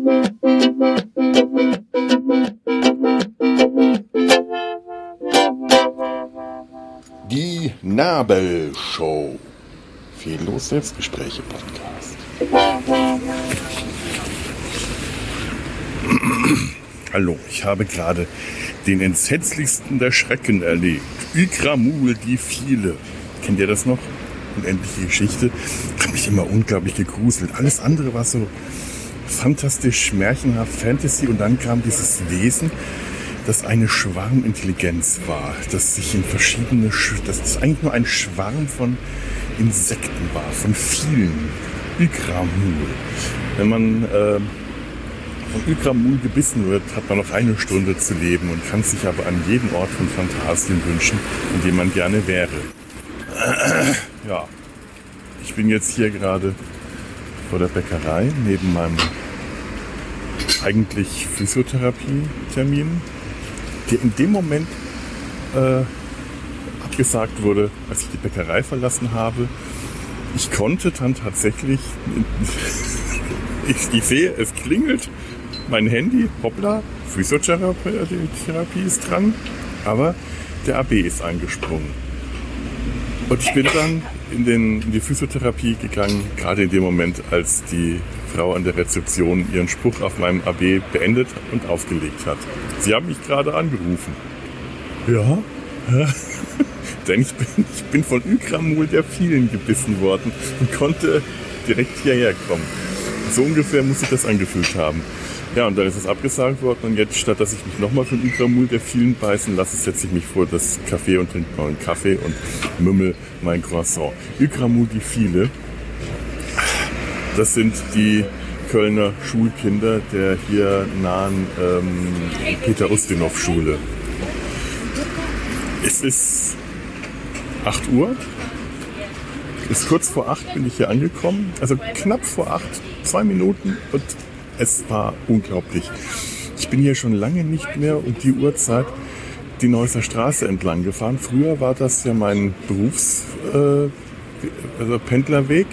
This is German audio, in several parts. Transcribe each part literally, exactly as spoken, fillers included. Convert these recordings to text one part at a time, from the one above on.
Die Nabelshow. Fehllos Selbstgespräche Podcast. Hallo, ich habe gerade den entsetzlichsten der Schrecken erlebt. Ikramul, die viele. Kennt ihr das noch? Unendliche Geschichte. Hat mich immer unglaublich gegruselt. Alles andere war so fantastisch, märchenhaft, Fantasy. Und dann kam dieses Wesen, das eine Schwarmintelligenz war. Das sich in verschiedene, dass es eigentlich nur ein Schwarm von Insekten war. Von vielen. Ikramul. Wenn man äh, von Ikramul gebissen wird, hat man noch eine Stunde zu leben und kann sich aber an jeden Ort von Phantasien wünschen, in dem man gerne wäre. Ja, ich bin jetzt hier gerade vor der Bäckerei neben meinem eigentlich Physiotherapie-Termin, der in dem Moment äh, abgesagt wurde, als ich die Bäckerei verlassen habe. Ich konnte dann tatsächlich, ich, ich sehe, es klingelt, mein Handy, hoppla, Physiotherapie ist dran, aber der A B ist angesprungen. Und ich bin dann in, den, in die Physiotherapie gegangen, gerade in dem Moment, als die Frau an der Rezeption ihren Spruch auf meinem A B beendet und aufgelegt hat. Sie haben mich gerade angerufen. Ja? Denn ich bin, ich bin von Ikramul der vielen gebissen worden und konnte direkt hierher kommen. So ungefähr muss sich das angefühlt haben. Ja, und dann ist es abgesagt worden und jetzt, statt dass ich mich nochmal von Ikramul der vielen beißen lasse, setze ich mich vor das Café und trinke noch einen Kaffee und mümmel mein Croissant. Ikramul die viele, das sind die Kölner Schulkinder der hier nahen ähm, Peter-Ustinov-Schule. Es ist acht Uhr. Ist kurz vor acht bin ich hier angekommen. Also knapp vor acht, zwei Minuten und es war unglaublich. Ich bin hier schon lange nicht mehr um die Uhrzeit die Neusser Straße entlang gefahren. Früher war das ja mein Berufs-, äh, also Pendlerweg.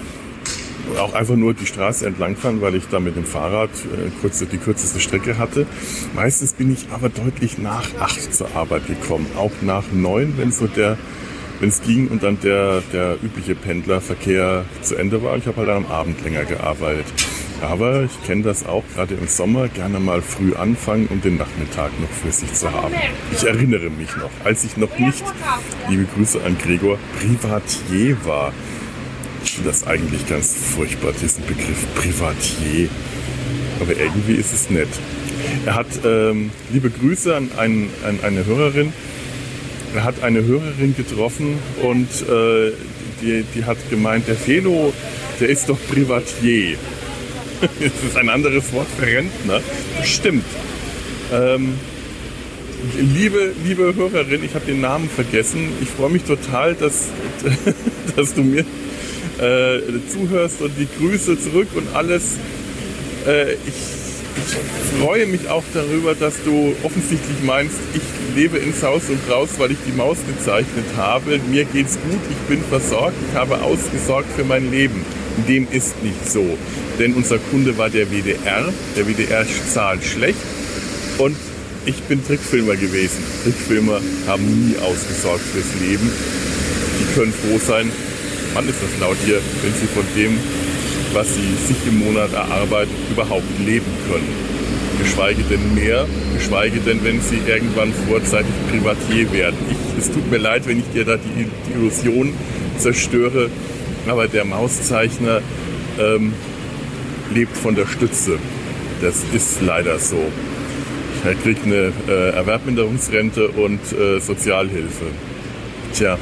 Auch einfach nur die Straße entlang fahren, weil ich da mit dem Fahrrad äh, kurz, die kürzeste Strecke hatte. Meistens bin ich aber deutlich nach acht zur Arbeit gekommen. Auch nach neun, wenn so der, wenn es ging und dann der, der übliche Pendlerverkehr zu Ende war. Ich habe halt am Abend länger gearbeitet. Aber ich kenne das auch, gerade im Sommer, gerne mal früh anfangen, um den Nachmittag noch für sich zu haben. Ich erinnere mich noch, als ich noch nicht, liebe Grüße an Gregor, Privatier war. Ich finde das eigentlich ganz furchtbar, diesen Begriff Privatier. Aber irgendwie ist es nett. Er hat, ähm, liebe Grüße an, ein, an eine Hörerin, er hat eine Hörerin getroffen und äh, die, die hat gemeint, der Felo, der ist doch Privatier. Das ist ein anderes Wort für Rentner. Das stimmt. Ähm, liebe, liebe Hörerin, ich habe den Namen vergessen. Ich freue mich total, dass, dass du mir äh, zuhörst und die Grüße zurück und alles. Äh, ich, ich freue mich auch darüber, dass du offensichtlich meinst, ich lebe in Saus und Braus, weil ich die Maus gezeichnet habe. Mir geht's gut, ich bin versorgt, ich habe ausgesorgt für mein Leben. Dem ist nicht so. Denn unser Kunde war der W D R. Der W D R zahlt schlecht. Und ich bin Trickfilmer gewesen. Trickfilmer haben nie ausgesorgt fürs Leben. Die können froh sein, Mann ist das laut hier, wenn sie von dem, was sie sich im Monat erarbeiten, überhaupt leben können. Geschweige denn mehr, geschweige denn, wenn sie irgendwann vorzeitig Privatier werden. Ich, es tut mir leid, wenn ich dir da die, die Illusion zerstöre, aber der Mauszeichner ähm, lebt von der Stütze. Das ist leider so. Er kriegt eine äh, Erwerbminderungsrente und äh, Sozialhilfe. Tja,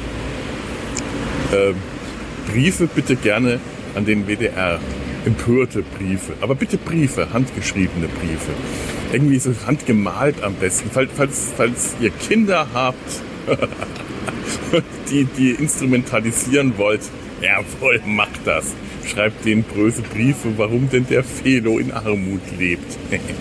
äh, Briefe bitte gerne an den W D R. Empörte Briefe. Aber bitte Briefe, handgeschriebene Briefe. Irgendwie so handgemalt am besten. Falls, falls, falls ihr Kinder habt, die, die instrumentalisieren wollt, jawohl, macht das. Schreibt denen böse Briefe, warum denn der Felo in Armut lebt.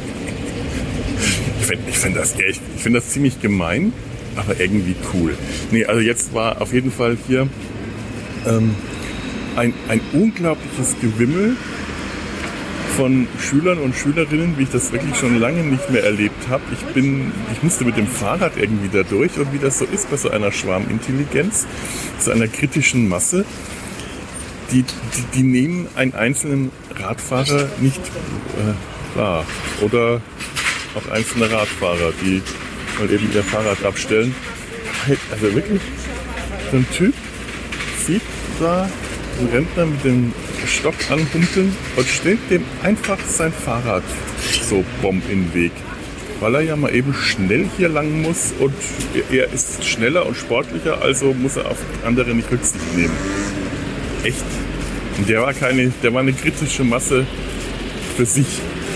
Ich finde ich find das echt, ich finde das ziemlich gemein, aber irgendwie cool. Nee, also jetzt war auf jeden Fall hier ähm, ein, ein unglaubliches Gewimmel von Schülern und Schülerinnen, wie ich das wirklich schon lange nicht mehr erlebt habe. Ich bin, ich musste mit dem Fahrrad irgendwie da durch und wie das so ist bei so einer Schwarmintelligenz, so einer kritischen Masse, die, die, die nehmen einen einzelnen Radfahrer nicht äh, wahr. Oder auch einzelne Radfahrer, die mal eben ihr Fahrrad abstellen. Also wirklich, so ein Typ sieht da einen Rentner mit dem Stock anhumpeln und stellt dem einfach sein Fahrrad so bomb in den Weg. Weil er ja mal eben schnell hier lang muss und er ist schneller und sportlicher, also muss er auf andere nicht Rücksicht nehmen. Echt. Und der war keine, der war eine kritische Masse für sich.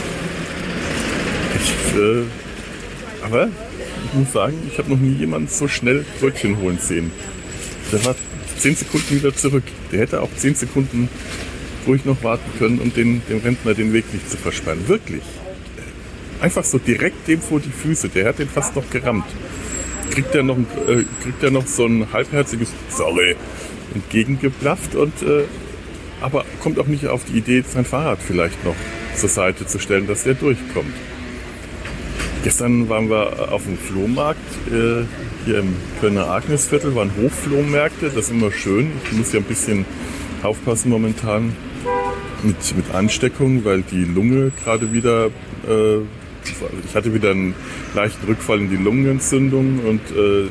Ich, äh, aber ich muss sagen, ich habe noch nie jemanden so schnell Brötchen holen sehen. Der war zehn Sekunden wieder zurück. Der hätte auch zehn Sekunden ruhig noch warten können, um den, dem Rentner den Weg nicht zu versperren. Wirklich. Einfach so direkt dem vor die Füße. Der hat den fast noch gerammt. Kriegt er noch, äh, kriegt er noch so ein halbherziges Sorry entgegengeblafft und äh, aber kommt auch nicht auf die Idee, sein Fahrrad vielleicht noch zur Seite zu stellen, dass der durchkommt. Gestern waren wir auf dem Flohmarkt, äh, hier im Kölner Agnesviertel, waren Hofflohmärkte, das ist immer schön. Ich muss ja ein bisschen aufpassen momentan mit, mit Ansteckung, weil die Lunge gerade wieder, äh, ich hatte wieder einen leichten Rückfall in die Lungenentzündung und äh,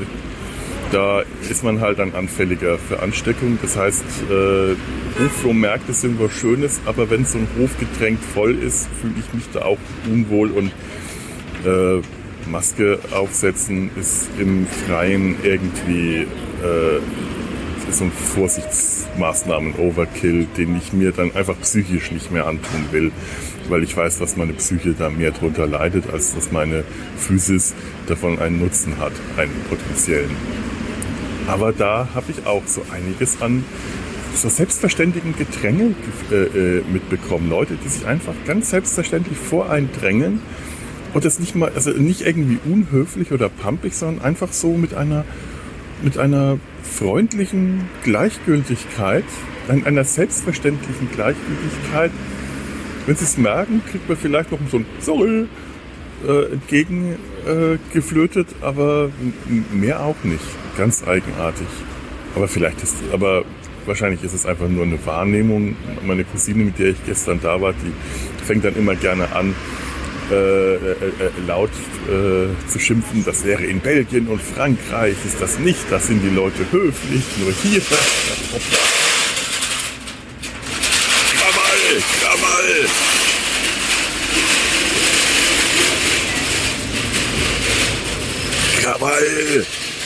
da ist man halt dann anfälliger für Ansteckung. Das heißt, äh, Hofflohmärkte sind was Schönes, aber wenn so ein Hof gedrängt voll ist, fühle ich mich da auch unwohl und äh, Maske aufsetzen ist im Freien irgendwie äh, ist so ein Vorsichtsmaßnahmen-Overkill, den ich mir dann einfach psychisch nicht mehr antun will, weil ich weiß, dass meine Psyche da mehr drunter leidet, als dass meine Physis davon einen Nutzen hat, einen potenziellen. Aber da habe ich auch so einiges an so selbstverständigen Gedränge äh, mitbekommen. Leute, die sich einfach ganz selbstverständlich voreindrängen und das nicht mal, also nicht irgendwie unhöflich oder pampig, sondern einfach so mit einer, mit einer freundlichen Gleichgültigkeit, einer selbstverständlichen Gleichgültigkeit. Wenn sie es merken, kriegt man vielleicht noch so ein Sorry äh, entgegengeflötet, äh, aber mehr auch nicht. Ganz eigenartig. Aber vielleicht ist, aber wahrscheinlich ist es einfach nur eine Wahrnehmung. Meine Cousine, mit der ich gestern da war, die fängt dann immer gerne an, äh, äh, laut äh, zu schimpfen. Das wäre in Belgien und Frankreich, ist das nicht. Da sind die Leute höflich, nur hier. Krawall, Krawall! Krawall!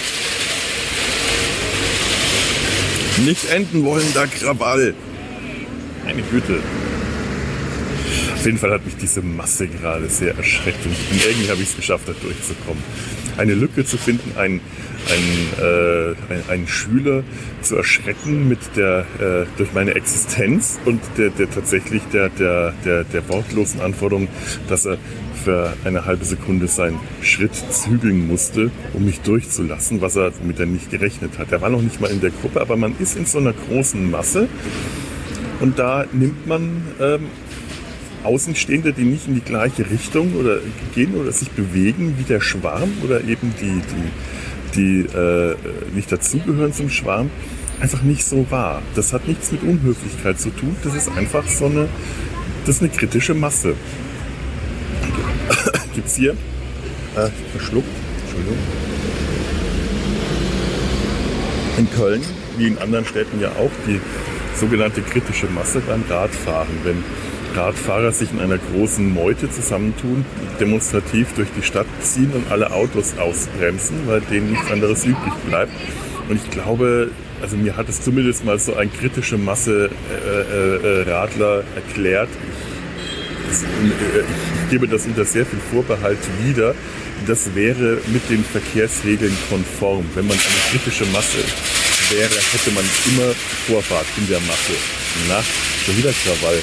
Nicht enden wollender Krawall. Meine Güte. Auf jeden Fall hat mich diese Masse gerade sehr erschreckt und irgendwie habe ich es geschafft, da durchzukommen. Eine Lücke zu finden, einen, einen, äh, einen, einen Schüler zu erschrecken mit der, äh, durch meine Existenz und der, der tatsächlich der, der, der, der wortlosen Anforderung, dass er für eine halbe Sekunde seinen Schritt zügeln musste, um mich durchzulassen, was er mit er nicht gerechnet hat. Er war noch nicht mal in der Gruppe, aber man ist in so einer großen Masse und da nimmt man ähm, Außenstehende, die nicht in die gleiche Richtung oder gehen oder sich bewegen wie der Schwarm oder eben die, die, die äh, nicht dazugehören zum Schwarm, einfach nicht so wahr. Das hat nichts mit Unhöflichkeit zu tun, das ist einfach so eine, das ist eine kritische Masse. Gibt es hier, äh, verschluckt, Entschuldigung, in Köln, wie in anderen Städten ja auch, die sogenannte kritische Masse beim Radfahren. Wenn Radfahrer sich in einer großen Meute zusammentun, demonstrativ durch die Stadt ziehen und alle Autos ausbremsen, weil denen nichts anderes übrig bleibt. Und ich glaube, also mir hat es zumindest mal so eine kritische Masse äh, äh, Radler erklärt. Ich, das, äh, ich gebe das unter sehr viel Vorbehalt wieder. Das wäre mit den Verkehrsregeln konform. Wenn man eine kritische Masse wäre, hätte man immer Vorfahrt in der Masse. Na, schon wieder Krawall.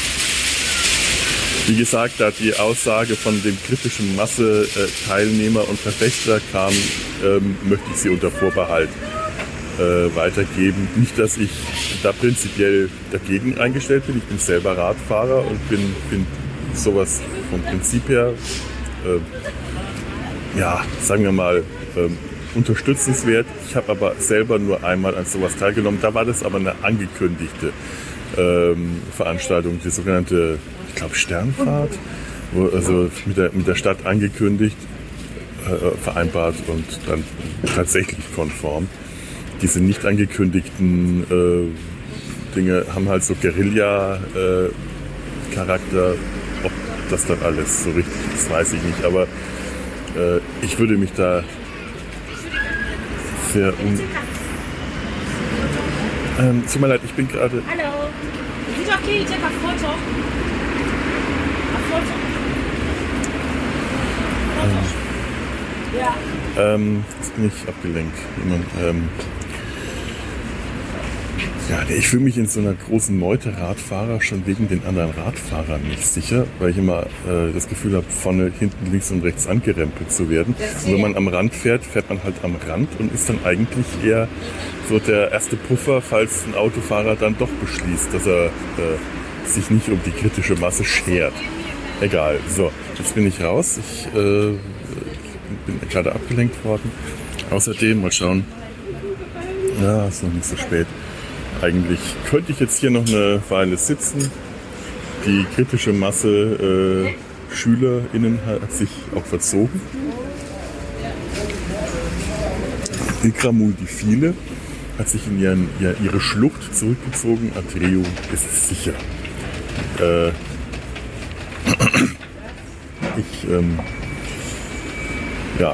Wie gesagt, da die Aussage von dem kritischen Masse-Teilnehmer und Verfechter kam, ähm, möchte ich sie unter Vorbehalt äh, weitergeben. Nicht, dass ich da prinzipiell dagegen eingestellt bin. Ich bin selber Radfahrer und bin, bin sowas vom Prinzip her, äh, ja, sagen wir mal, äh, unterstützenswert. Ich habe aber selber nur einmal an sowas teilgenommen. Da war das aber eine angekündigte ähm, Veranstaltung, die sogenannte, ich glaube, Sternfahrt, wo, also mit der, mit der Stadt angekündigt, äh, vereinbart und dann tatsächlich konform. Diese nicht angekündigten äh, Dinge haben halt so Guerilla-Charakter. Äh, Ob das dann alles so richtig ist, weiß ich nicht. Aber äh, ich würde mich da sehr um... Ähm, tut mir leid, ich bin gerade... Hallo. Is it okay you take a photo? A photo? Photo? Ja. Ähm, jetzt bin ich abgelenkt. Jemand, ähm, ja, ich fühle mich in so einer großen Meute Radfahrer schon wegen den anderen Radfahrern nicht sicher, weil ich immer äh, das Gefühl habe, vorne, hinten, links und rechts angerempelt zu werden. Und wenn man am Rand fährt, fährt man halt am Rand und ist dann eigentlich eher so der erste Puffer, falls ein Autofahrer dann doch beschließt, dass er äh, sich nicht um die kritische Masse schert. Egal. So, jetzt bin ich raus. Ich äh, bin gerade abgelenkt worden. Außerdem, mal schauen. Ja, ist noch nicht so spät. Eigentlich könnte ich jetzt hier noch eine Weile sitzen. Die kritische Masse äh, SchülerInnen hat sich auch verzogen. Ikramul die viele hat sich in ihren, ihre Schlucht zurückgezogen. Atreo ist sicher. Äh, ich ähm, ja,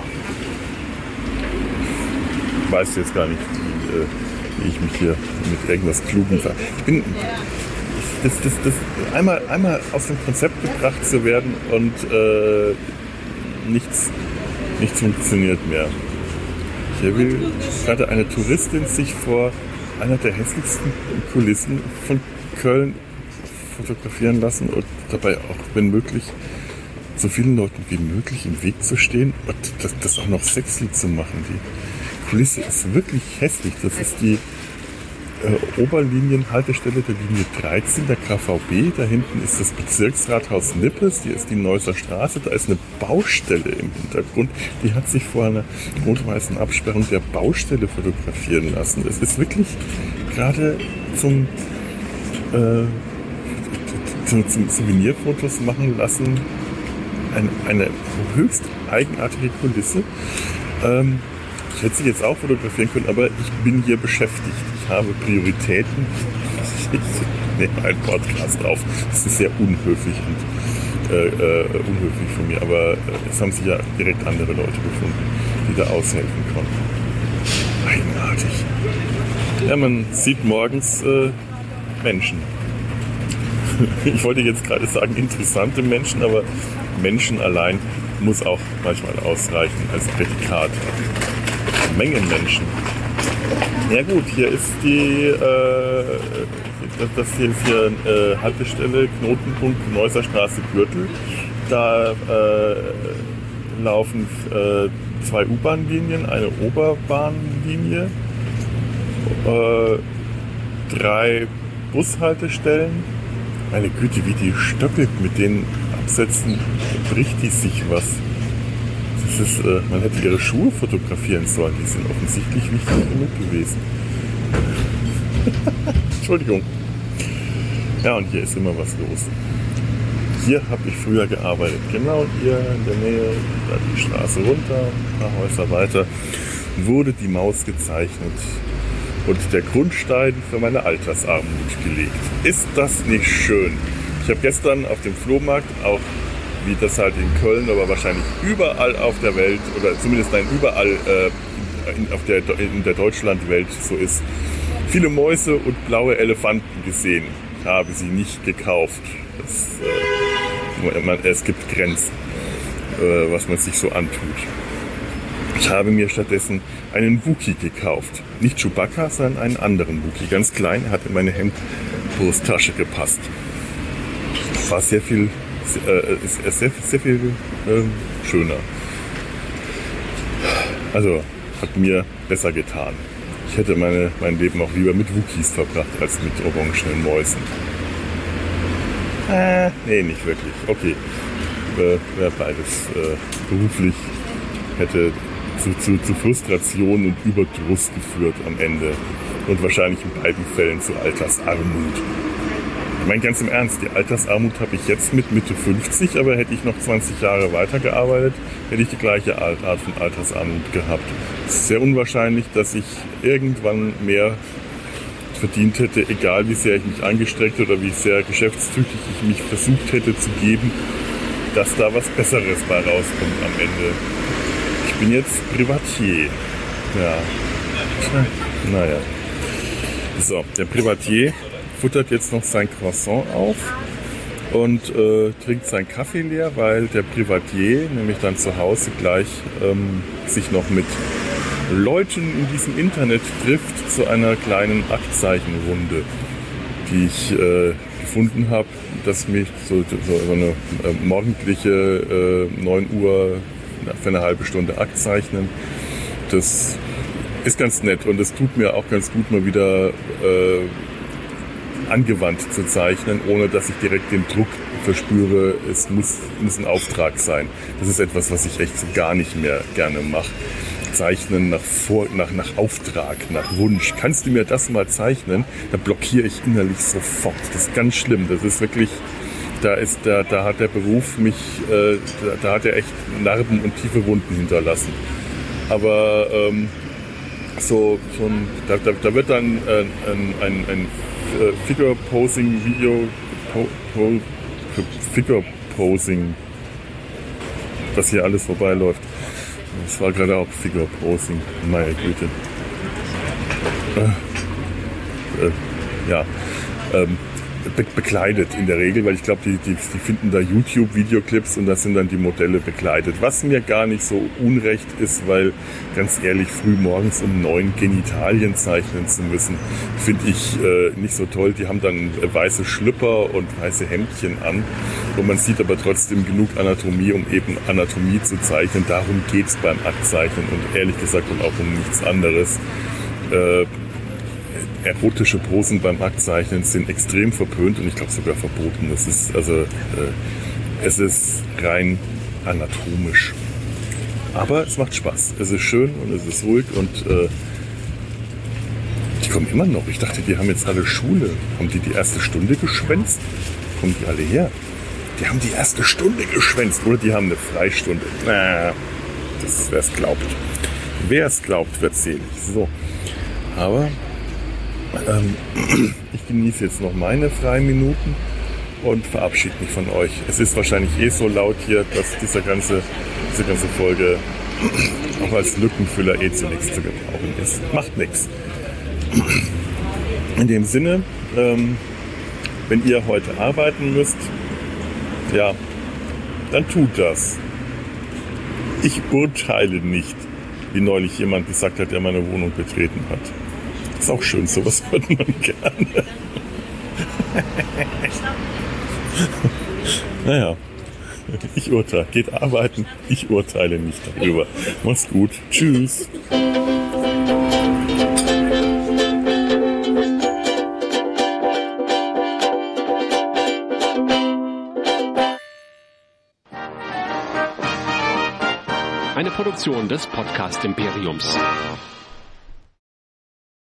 weiß jetzt gar nicht, wie, äh, wie ich mich hier mit irgendwas Klugem ver... Ich bin... Das, das, das, einmal, einmal aus dem Konzept gebracht zu werden und äh, nichts, nichts funktioniert mehr. Hier will gerade eine Touristin sich vor einer der hässlichsten Kulissen von Köln fotografieren lassen und dabei auch, wenn möglich, so vielen Leuten wie möglich im Weg zu stehen und das, das auch noch sexy zu machen. Die Kulisse ist wirklich hässlich. Das ist die äh, Oberlinienhaltestelle der Linie dreizehn der K V B. Da hinten ist das Bezirksrathaus Nippes. Hier ist die Neusser Straße. Da ist eine Baustelle im Hintergrund. Die hat sich vor einer rot-weißen Absperrung der Baustelle fotografieren lassen. Es ist wirklich gerade zum, äh, zum, zum Souvenirfotos machen lassen eine, eine höchst eigenartige Kulisse. Ähm, ich hätte sie jetzt auch fotografieren können, aber ich bin hier beschäftigt. Ich habe Prioritäten. Ich nehme einen Podcast auf. Das ist sehr unhöflich und äh, äh, unhöflich von mir, aber äh, es haben sich ja direkt andere Leute gefunden, die da aushelfen konnten. Eigenartig. Ja, man sieht morgens äh, Menschen. Ich wollte jetzt gerade sagen interessante Menschen, aber Menschen allein muss auch manchmal ausreichen als Prädikat. Mengen Menschen. Ja gut, hier ist die, äh, das hier ist hier äh, Haltestelle, Knotenpunkt Neusser Straße Gürtel. Da äh, laufen äh, zwei U-Bahn-Linien, eine Oberbahnlinie, äh, drei Bushaltestellen. Meine Güte, wie die stöckelt mit den Absätzen, bricht die sich was. Das ist, äh, man hätte ihre Schuhe fotografieren sollen, die sind offensichtlich nicht genug gewesen. Entschuldigung. Ja, und hier ist immer was los. Hier habe ich früher gearbeitet. Genau hier in der Nähe, da die Straße runter, ein paar Häuser weiter, wurde die Maus gezeichnet und der Grundstein für meine Altersarmut gelegt. Ist das nicht schön? Ich habe gestern auf dem Flohmarkt auch, wie das halt in Köln, aber wahrscheinlich überall auf der Welt oder zumindest nein, überall äh, in, auf der, in der Deutschlandwelt so ist, viele Mäuse und blaue Elefanten gesehen. Ich habe sie nicht gekauft. Das, äh, man, es gibt Grenzen, äh, was man sich so antut. Ich habe mir stattdessen einen Wookie gekauft. Nicht Chewbacca, sondern einen anderen Wookie. Ganz klein, hat in meine Hemdbrusttasche gepasst. War sehr viel, äh, ist sehr, sehr viel äh, schöner. Also hat mir besser getan. Ich hätte meine, mein Leben auch lieber mit Wookies verbracht, als mit orangenen Mäusen. Äh, nee, nicht wirklich. Okay. Äh, wäre beides äh, beruflich, hätte zu, zu, zu Frustration und Überdruss geführt am Ende. Und wahrscheinlich in beiden Fällen zu Altersarmut. Ich meine, ganz im Ernst, die Altersarmut habe ich jetzt mit Mitte fünfzig, aber hätte ich noch zwanzig Jahre weitergearbeitet, hätte ich die gleiche Art von Altersarmut gehabt. Es ist sehr unwahrscheinlich, dass ich irgendwann mehr verdient hätte, egal wie sehr ich mich angestrengt oder wie sehr geschäftstüchtig ich mich versucht hätte zu geben, dass da was Besseres bei rauskommt am Ende. Ich bin jetzt Privatier. Ja. Naja. So, der Privatier futtert jetzt noch sein Croissant auf und äh, trinkt seinen Kaffee leer, weil der Privatier nämlich dann zu Hause gleich ähm, sich noch mit Leuten in diesem Internet trifft zu einer kleinen Aktzeichenrunde, die ich äh, gefunden habe, dass mich so, so eine äh, morgendliche äh, neun Uhr für eine halbe Stunde Aktzeichnen, das ist ganz nett und es tut mir auch ganz gut, mal wieder äh, angewandt zu zeichnen, ohne dass ich direkt den Druck verspüre, es muss, muss ein Auftrag sein. Das ist etwas, was ich echt so gar nicht mehr gerne mache. Zeichnen nach, Vor-, nach, nach Auftrag, nach Wunsch. Kannst du mir das mal zeichnen? Da blockiere ich innerlich sofort. Das ist ganz schlimm. Das ist wirklich, da ist, da, da hat der Beruf mich, äh, da, da hat er echt Narben und tiefe Wunden hinterlassen. Aber ähm, so, so ein, da, da, da wird dann äh, ein, ein, ein Figure-Posing-Video, po, po, Figure-Posing, was hier alles vorbeiläuft. Das war gerade auch Figure-Posing, meine Güte. Äh, äh, ja, ähm, be- bekleidet in der Regel, weil ich glaube, die, die, die finden da YouTube-Videoclips und da sind dann die Modelle bekleidet. Was mir gar nicht so unrecht ist, weil, ganz ehrlich, früh morgens um neun Genitalien zeichnen zu müssen, finde ich äh, nicht so toll. Die haben dann äh, weiße Schlüpper und weiße Hemdchen an und man sieht aber trotzdem genug Anatomie, um eben Anatomie zu zeichnen. Darum geht es beim Aktzeichnen und ehrlich gesagt und auch um nichts anderes. Äh, Erotische Posen beim Aktzeichnen sind extrem verpönt und ich glaube sogar verboten. Es ist also äh, es ist rein anatomisch. Aber es macht Spaß. Es ist schön und es ist ruhig und äh, die kommen immer noch. Ich dachte, die haben jetzt alle Schule. Haben die die erste Stunde geschwänzt? Kommen die alle her? Die haben die erste Stunde geschwänzt oder die haben eine Freistunde. Na, das, wer es glaubt. Wer es glaubt, wird selig. So. Aber Ähm, ich genieße jetzt noch meine freien Minuten und verabschiede mich von euch. Es ist wahrscheinlich eh so laut hier, dass diese ganze, diese ganze Folge auch als Lückenfüller eh zu nichts zu gebrauchen ist. Macht nichts. In dem Sinne, ähm, wenn ihr heute arbeiten müsst, ja, dann tut das. Ich urteile nicht, wie neulich jemand gesagt hat, der meine Wohnung betreten hat. Ist auch schön, sowas hört man gerne. Naja, ich urteile. Geht arbeiten, ich urteile nicht darüber. Mach's gut. Tschüss. Eine Produktion des Podcast Imperiums.